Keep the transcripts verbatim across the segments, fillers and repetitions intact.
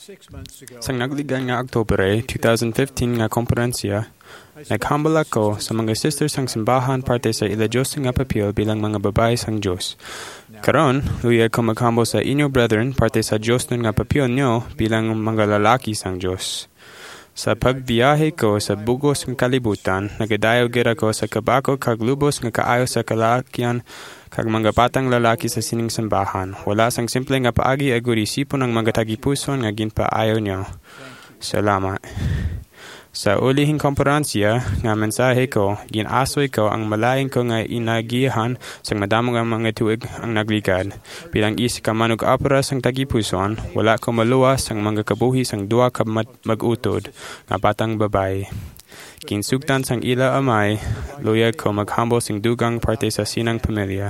Sang nagligan nga Oktubre twenty fifteen nga komperensiya, naghambal ako sa mga sisters sang simbahan parte sa ila Diyos nga papel bilang mga babae sang Diyos. Karon, luya ko maghambal sa inyo brethren parte sa Diyos nun nga papel nyo bilang mga lalaki sang Diyos. Sa pagbiyahe ko sa bugos ng kalibutan, nagadayo gira ko sa kabako kag lubos nga kaayo sa kalakyan kag mga batang lalaki sa sining simbahan. Wala sang simple nga paagi aguri sipon ang mga tagipuson nga ginpaayo nyo. Salamat. Sa ulihing komperensiya nga mensahe ko, ginasoy ko ang malaing ko nga inagihan sa madamo nga mga tuig ang nagligad. Bilang isa ka manug opera sang tagipuson, wala ko maluwas ang mga kabuhi sang duwa ka mag-utod nga batang babae. Kinsugtan sang ila amay, luyag ko maghambal sing dugang parte sa sinang pamilya.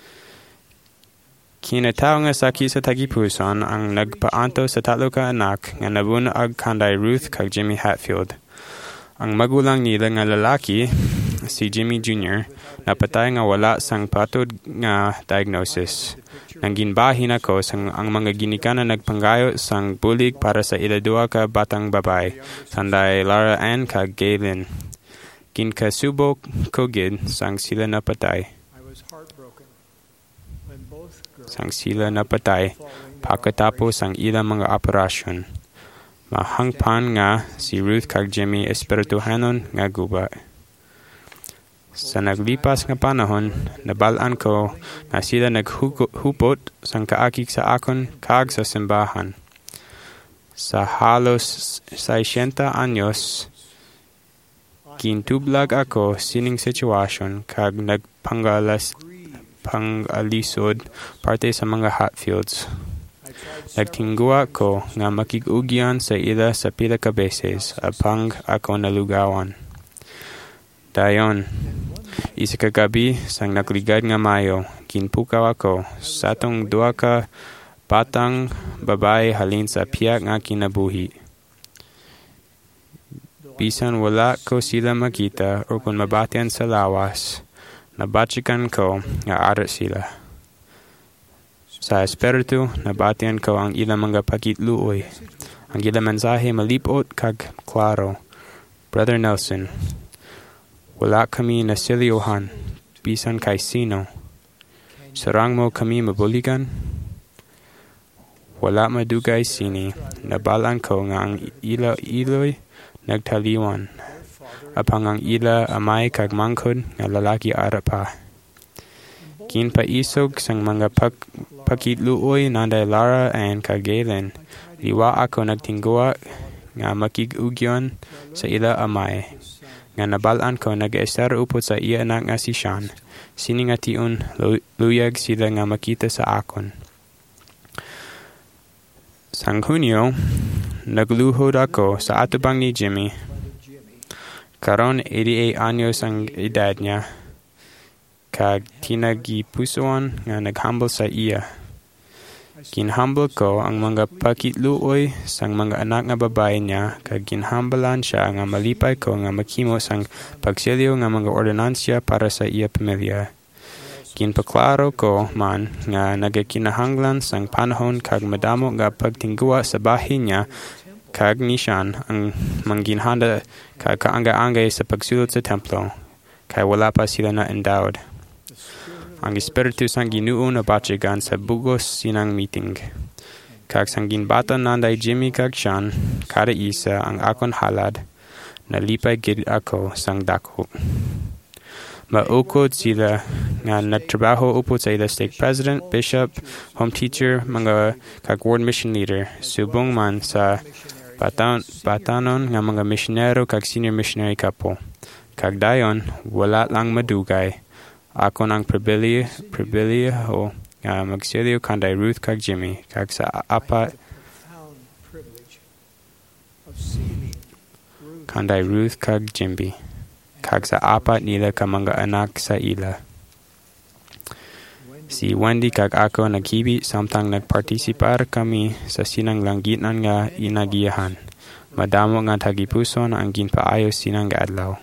Kinatao nga saki sa tagipuson ang nagpaanto sa tatlo ka anak nga nabunag kanday Ruth kag Jimmy Hatfield. Ang magulang nila nga lalaki, si Jimmy Junior, napatay nga wala sang patod nga diagnosis. Nang ginbahin ako sang ang mga ginikanan nagpanggayo sang bulig para sa ila duwa ka batang babae, sanday Lara Ann kag Galen. Kinkasubok ko gid sang sila napatay. Sang sila napatay, pagkatapos ang ilang mga operasyon. Mahangpan nga si Ruth kag Jimmy espirituhanon nga guba. Sa naglipas nga panahon, nabalaan ko na sila naghupot sang kaakik sa akon kag sa simbahan. Sa halos sixty anyos, gintublag ako sining sitwasyon kag nagpanggalas pang-alisod parte sa mga Hatfields. Nagtingguwa ko nga makig-ugyan sa ila sa pila ka beses apang ako nalugawan. Dayon, isa ka gabi sang nakligad nga Mayo, ginpukaw ako sa atong duwa ka batang babae halin sa piyak nga kinabuhi. Bisan wala ko sila makita o kung mabatian sa lawas, nabatsikan ko nga ara sila. Sa espiritu, nabatian ko ang ilang mga pagitluoy. Ang ilang mensahe malipot kag klaro. Brother Nelson, wala kami nasilyohan, bisan kay sino. Sarang mo kami mabuligan? Wala madugay sini, nabalaan ko nga ang ila iloy nagtaliwan. Apang ang ila amay kag mangkod nga lalaki ara pa. Ginpaisog sang mga pag pakitluoy nanday Lara and kag Galen. Liwa ako nagtingguwa nga makig-ugyon sa ila amay. Nga nabalaan ko nag-estar upot sa iya anak nga si Sean. Sini nga tiun luyag sila nga makita sa akon. Sang Hunyo, nagluhod ako sa atubang ni Jimmy. Karon eighty-eight anyos ang edad niya. Kag tinagipusoan nga naghambal sa iya. Ginhambal ko ang mga pakitluoy sang mga anak nga babae niya kag ginhambalan siya nga malipay ko nga maghimo sang pagsilyo nga mga ordinansya para sa iya pamilya. Ginpaklaro ko man nga nagakinahanglan sang panahon kag madamo nga pagtingguwa sa bahin niya kag ni Sean ang mangginhanda kag kaangga-anggay sa pagsulod sa templo kay wala pa sila na endowed. Ang espiritu sang Ginoo nabatsigan sa bugos sinang meeting. Kag sang ginbatan nanday Jimmy kag Sean, kada isa ang akon halad, nalipay gid ako sang dako. Maukod sila nga nagtrabaho upod sa ila stake president, bishop, home teacher, mga kag ward mission leader, subong man sa batan batanon nga mga misyonero kag senior missionary couple. Kag dayon, wala lang madugay. Ako nang pribilya, pribilya ho nga magsilyo kanday Ruth kag Jimmy kag sa apat kanday Ruth kag Jimmy kag sa apat nila ka mga anak sa ila. Si Wendy kag ako naghibi samtang nagpartisipar kami sa sinang langgitan nga inagiyahan. Madamo nga tagipuson ang ginpaayo sinang gaadlaw.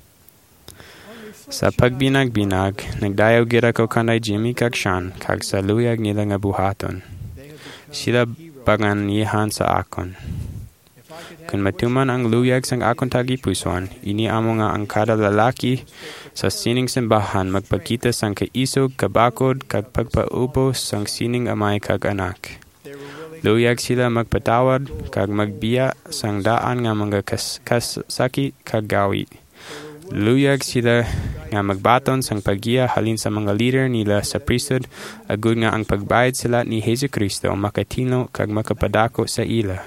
Sa pagbinag-binag, nagdayaw gira ko kanay Jimmy kag Sean kag sa luyag nila nga buhaton. sila baganihan sa akon. Kung matuman ang luyag sang akon tagipuson, ini amo nga ang kada lalaki sa sining simbahan magpakita sang kaisog, kabakod, kag pagpaubos sang sining amay kag anak. Luyag sila magpatawad kag magbiya sang daan nga mga kas kasaki kag gawi. Luyag sila nga magbaton sang paggiya halin sa mga leader nila sa priesthood agud nga ang pagbayad sila ni Jesucristo makatino kag makapadako sa ila.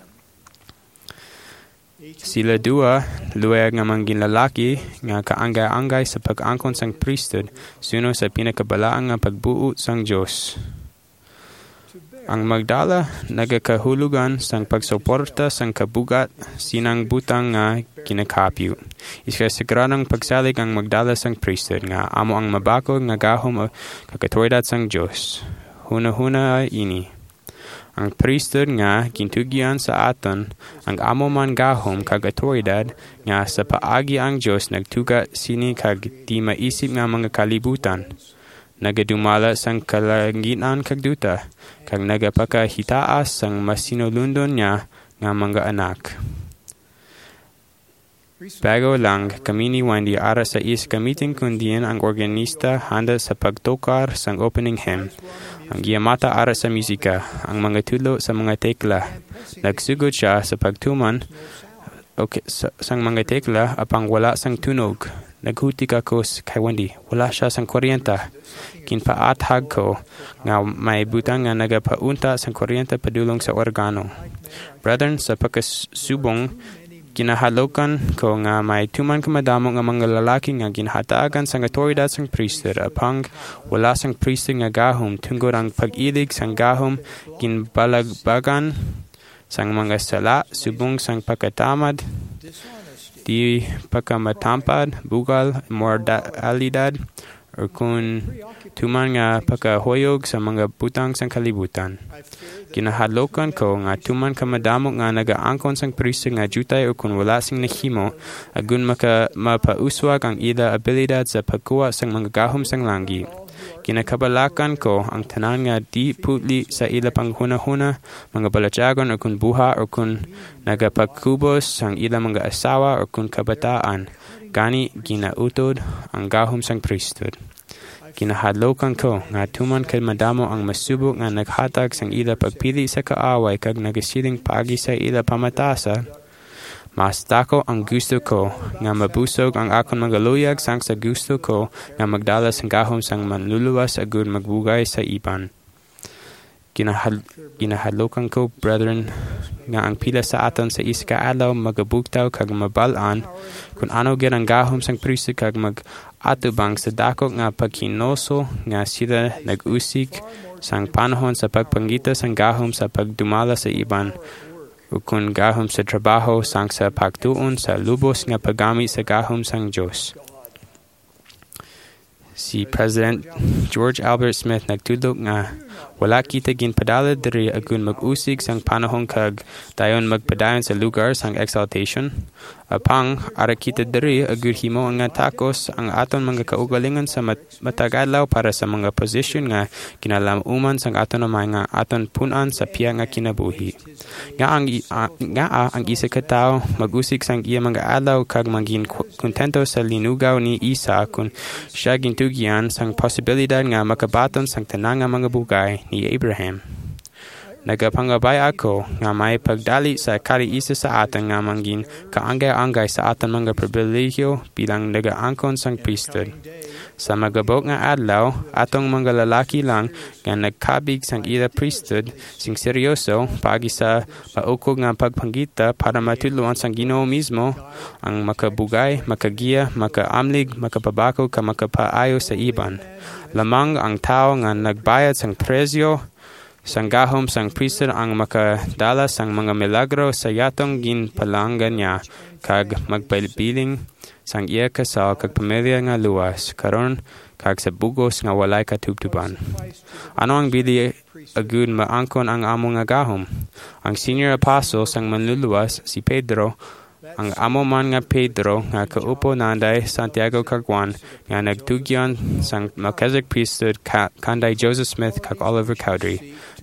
Sila dua, luyag nga manggin lalaki nga kaanggay-anggay sa pag-angkon sang priesthood suno sa pinakabalaang nga pagbuo sang Dios. Ang magdala nagakahulugan sang pagsuporta sang kabugat sinang butang nga kinakapyo. Isa sagradang pagsalig ang magdala sang priesthood nga amo ang mabakog nga gahom o kakatoridad sang Dios. Huna-huna ini. Ang priesthood nga gintugyan sa aton ang amo man gahom kag autoridad nga sa paagi ang Dios nagtuga sini kag di maisip nga mga kalibutan. Nagadumala sang kalangitan kag duta, kag nagapakahitaas sang masinulundon niya nga mga anak. Bago lang, kami ni Wendy ara sa is gamitin kundian ang organista handa sa pagtokar sang opening hymn. Ang giyamata ara sa musika, ang mga tulo sa mga tekla. Nagsugod siya sa pagtuman okay, sa, sang mga tekla apang wala sang tunog. Naghutik ako kay Wendy, wala siya sang kuryenta. Kinpaathag ko nga may butang nga nagapaunta sang kuryenta padulong sa organo. Brethren, sa pagkasubong, kinahalokan ko nga may tuman kamadamo nga mga lalaki nga ginhatagan sang autoridad sang priesthood apang wala sang priesthood nga gahom tungod ang pag-ilig sang gahom ginbalagbagan sang mga sala subong sang pagkatamad di pagkamatampad, bugal, immoralidad, o kung tuman nga pagkahoyog sa mga butang sang kalibutan. Kinahadlokan ko nga tuman kamadamo nga nagaangkon sang priesthood nga jutay o kung wala sing nahimo, agun maka mapauswag ang ila abilidad sa pagkuha sang mga gahom sang langgi. Kinakabalakan ko ang tanan nga di putli sa ila panghuna-huna, mga balatyagon o kung buha o kung nagapagkubos sang ila mga asawa o kung kabataan. Gani ginautod ang gahom sang priesthood. Kinahadlokan ko nga tuman kay madamo ang masubok nga naghatag sang ila pagpili sa kaaway kag nagasiling pagi sa ila pamatasa. Mas dako ang gusto ko nga mabusog ang akon mga luyag sang sa gusto ko nga magdala sang gahom sang manluluwas agud magbugay sa iban. Ginahal, ginahalokan ko, brethren, nga ang pila sa aton sa iska adlaw magabugtaw kag mabalaan kung ano gid ang gahom sang priesthood kag mag-atubang sa dako nga pagkinoso nga sila nag-usik sang panahon sa pagpangita sang gahom sa pagdumala sa iban o kung gahom sa trabaho sang sa pagtuon sa lubos nga paggamit sa gahom sang Dios. Si President George Albert Smith nagtudlo nga wala kita ginpadala diri agun mag-usig sang panahon kag dayon magpadayon sa lugar sang exaltation. Apang ara kita diri agud himo nga takos ang aton mga kaugalingon sa mat- matag-adlaw para sa mga posisyon nga kinalamuman sang aton mga aton punan sa piya nga kinabuhi. Nga ang uh, nga uh, ang isa ka tawo mag-usig sang iya mga adlaw kag maging kontento sa linugaw ni Isa kun siya gintugyan sang posibilidad nga makabaton sang tanang nga mga bugay ni Abraham. Nagapangabay ako nga may pagdali sa kariisa sa aton nga manggin kaanggay-anggay sa aton mga pribilehiyo bilang nagaangkon sang priesthood. Sa magabok nga adlaw, atong mga lalaki lang nga nagkabig sang ila priesthood sing seryoso pagi sa maukog nga pagpanggita para matuluan sang Ginoo mismo ang makabugay, makagiya, makaamlig, makapabako ka makapaayo sa iban. Lamang ang tao nga nagbayad sang presyo sang gahom sang priesthood ang makadala sang mga milagro sa yatong ginpalanggan niya kag magpabiling sang iya kasal kag pamilya nga luwas karon kag sa bugos nga walay katubtuban. Ano ang bili agud maangkon ang amo nga gahom? Ang senior apostle sang manluluwas si Pedro, ang amo man nga Pedro nga kaupo nanday Santiago kag Juan nga nagtugyan sang Melchizedek priesthood ka, kanday Joseph Smith kag Oliver Cowdery.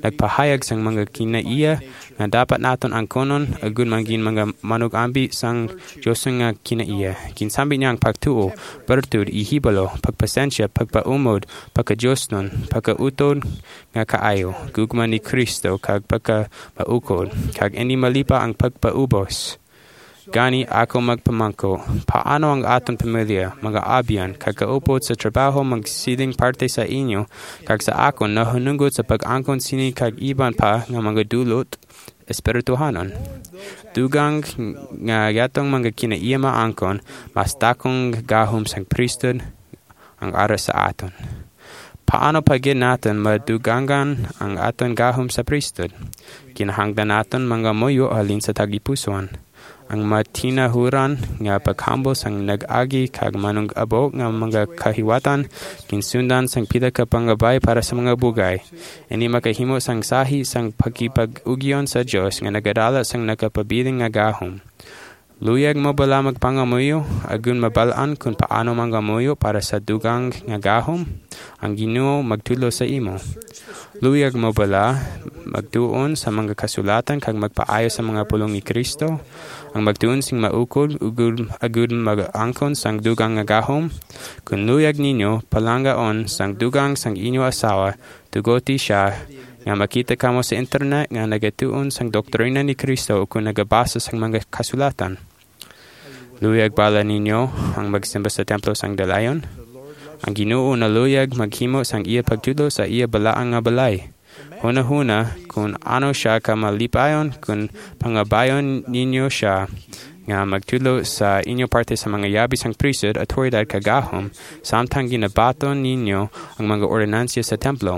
nagpahayag sang mga kinaiya nga dapat naton angkonon agud mangin mga manug-ambi sang Dios nga kinaiya. Kinsambi niya ang pagtuo, bertud, ihibalo, pagpasensya, pagpaumod, pagka-Diosnon, pagkautod nga kaayo, gugma ni Kristo kag pagka-maukod, kag ini malipa ang pagpaubos. Gani ako magpamangko, paano ang aton pamilya, mga abyan, kagkaupod sa trabaho magsiling parte sa inyo, kag sa akon nahununggot sa pag-angkon sini kag iban pa nga mga dulot, espirituhanon. Dugang nga yatong mga kinaiya maangkon, mas takong gahom sang pristod ang ara sa aton. Paano pagin natin madugangan ang aton gahom sa pristod? Kinahanglan naton mga moyo halin sa tagipusoan. Ang matinahuran nga paghambol sang nag-agi kag manung abo nga mga kahiwatan kinsundan sang pila ka pangabay para sa mga bugay. Ini makahimo sang sahi sang pagkipag-ugyon sa Dios nga nagadala sang nakapabiling nga gahom. Luyag mo bala magpangamuyo agun mabalaan kung paano mangamuyo para sa dugang nga gahom? Ang Ginoo magtulo sa imo. Luyag mo bala magtuon sa mga kasulatan kag magpaayo sa mga pulong ni Kristo? Ang magtuon sing maukod ugud agud mag-angkon sang dugang nga gahom? Kung luyag ninyo palanggaon sang dugang sang inyo asawa, tugoti siya nga makita kamo sa internet nga nagatuon sang doktrina ni Kristo o kung nagabasa sang mga kasulatan. Luyag bala ninyo ang magsimba sa templo sang dalayon? Ang Ginoo na luyag maghimo sang iya pagtulo sa iya balaang nga balay. Huna-huna, kung ano siya kamalipayon, kung pangabayon ninyo siya nga magtulo sa inyo parte sa mga yabi sang priesthood at autoridad kagahom, samtang ginabaton ninyo ang mga ordinansya sa templo.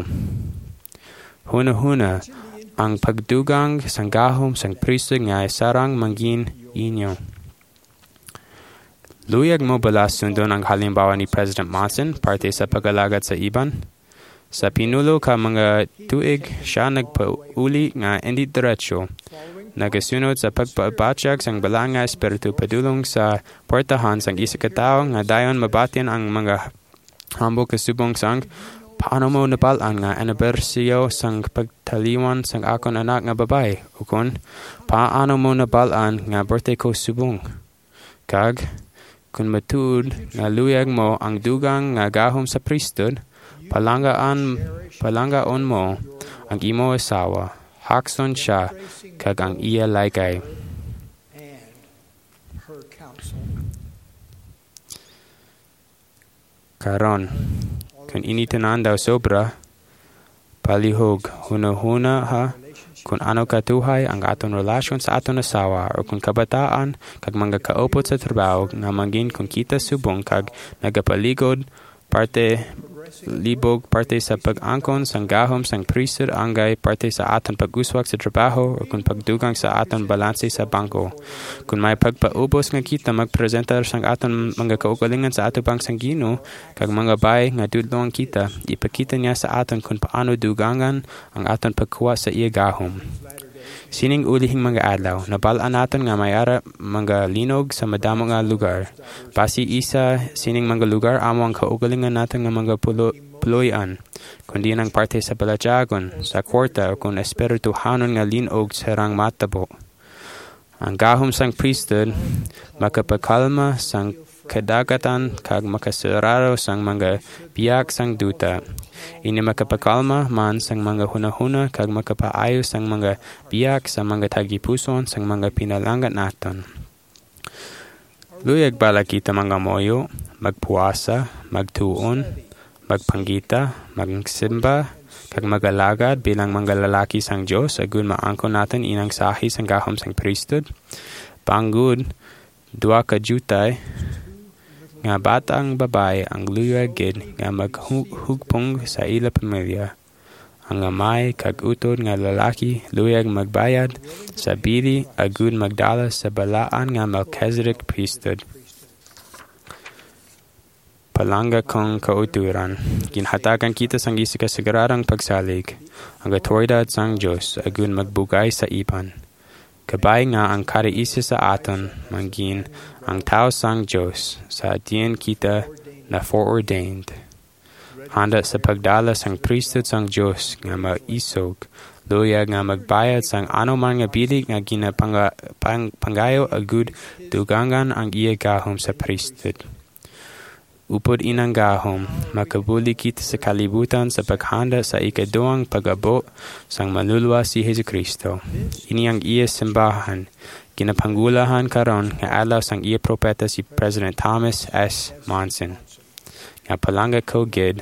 Huna-huna, ang pagdugang sang gahom sang priesthood nga sarang mangin inyo. Luyag mo bala sundon ang halimbawa ni President Monson parte sa pag-alagad sa iban? Sa pinulo ka mga tuig, siya nagpauli nga hindi diretso. Nagasunod sa pagpabatsyag sang balang nga espiritu padulong sa portahan sang isa ka tao nga dayon mabatyan ang mga humble kasubong sang paano mo nabalaan nga anibersaryo sang pagtaliwan sang akon anak nga babae ukon paano mo nabalaan nga birthday ko subong. Kag kung matuod nga luyag mo ang dugang nga gahom sa priesthood, palanggaan palanggaon mo ang imo asawa, hakson siya kag ang iya laykay. Karon, kung initanan daw sobra, palihog, huna-huna ha, kung ano katuhay ang aton relasyon sa aton asawa o kung kabataan kag mga kaupot sa trabaho nga mangin kung kita subong kag nagapaligod parte libog parte sa pag-angkon sang gahom sang priesthood angay parte sa aton pag-uswag sa trabaho o kung pagdugang sa aton balanse sa bangko. Kung may pagpaubos nga kita magpresenta sang aton mga kaugalingan sa ato bang sang Ginoo kag mga bay nga dudlong kita, ipakita niya sa aton kung paano dugangan ang aton pagkuha sa iya gahom. Sining ulihing mga adlaw, nabalaan naton nga may ara mga linog sa madamo nga lugar. Basi isa sining mga lugar amo ang kaugalingan naton nga mga pulo, puloyan, kundi nang parte sa balatyagon, sa kwarta o kung espirituhanon nga linog sarang matabo. Ang gahom sang priesthood, makapakalma sang kadagatan kag makasararo sang mga biyak sang duta. Ini makapakalma man sang mga hunahuna kag makapaayo sang mga biyak sa mga tagipuson sang mga pinalanggat naton. Luyag bala kita mga moyo, magpuasa, magtuon, magpanggita, magsimba, kag magalagad bilang mga lalaki sang Dios agud maangkon natin inang sahi sang gahom sang priesthood. Panggud, dua ka jutay, nga batang babae ang luyagid nga maghugpong sa ila pamilya. Ang amay kag utod nga lalaki luyag magbayad sa bili agud magdala sa balaan nga Melchizedek priesthood. Palangga kong kauturan, ginhatagan kita sang isa kasagararang pagsalig, ang autoridad sang Diyos agud magbugay sa iban. Kabay nga ang kariisa sa aton, manggin ang tao sang Diyos sa diyan kita na foreordained. Handa sa pagdala sang priesthood sang Diyos nga maisog, Luya nga magbayad sang anuman nga bilig nga ginapanggayo agud dugangan ang iya gahom sa priesthood. Upod inang gahom, makabuli kita sa kalibutan sa paghanda sa ikaduang pag-abo sang manluluwa si Jesucristo. Ini ang iya simbahan, ginapanggulahan karon nga alaw sang iya propeta si President Thomas S. Monson. Nga palangga ko gid,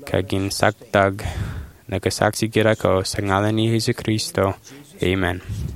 kaginsakdag, nagasaksi gira ko sa ngalan ni Jesucristo. Amen.